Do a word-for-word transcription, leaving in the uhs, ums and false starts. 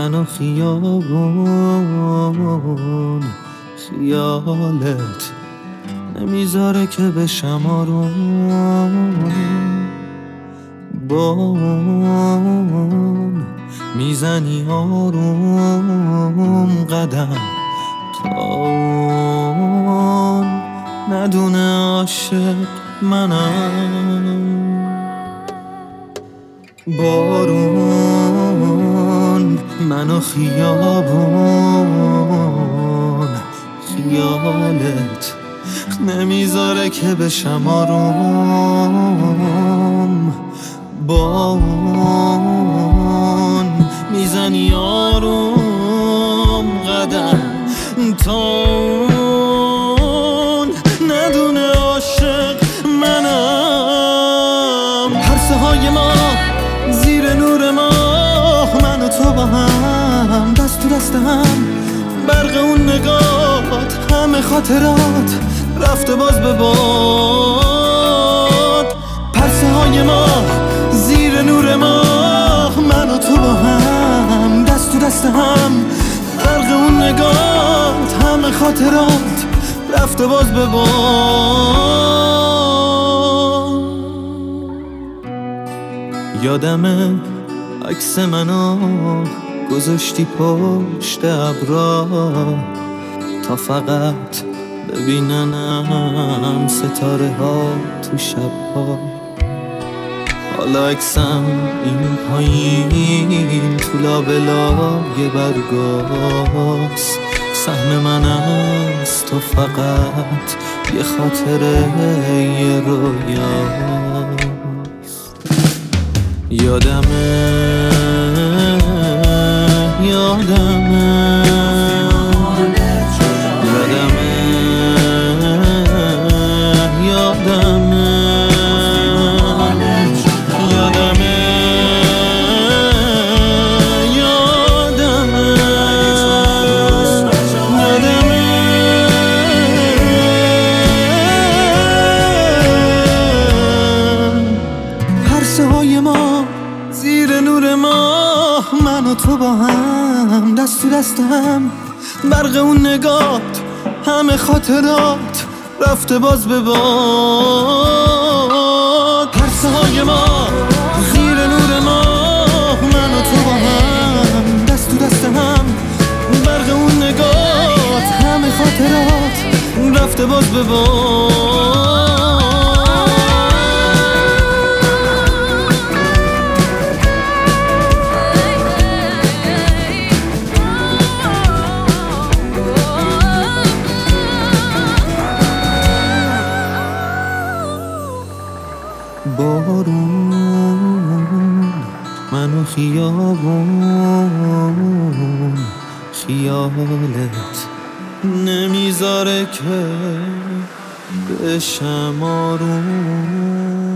من و خیابون خیالت نمیذاره که بشم آروم. بام میزنی آروم قدم تا اون ندونه عاشق منم. بارون منو خیابون خیالت نمیذاره که بشم آروم. با اون میزنی آروم قدم تا اون ندونه عاشق منم. پرسه های ما زیر نور ماه، من و تو با هم دست تو دست هم، برق اون نگات همه خاطرات رفته باز به باد. پرسه های ما زیر نور ماه، من و تو با هم دست تو دست هم، برق اون نگات همه خاطرات رفته باز به باد. یادمه عکس منو گذاشتی پشت ابرا تا فقط ببیننم ستاره ها تو شب‌ها. حالا عکسم این پایین تو لابلای برگاست، سهم من از تو فقط یه خاطره یه رویاست. یادمه یادمه زیر نور ماه، من و تو با هم دست تو دست هم، برق اون نگات همه خاطرات رفته باز به باد. پرسه های ما زیر نور ماه، من و تو با هم دست تو دست هم، برق اون نگات همه خاطرات رفته باز به باد. بارون منو خیابون خیالت نمیذاره که بشم آروم.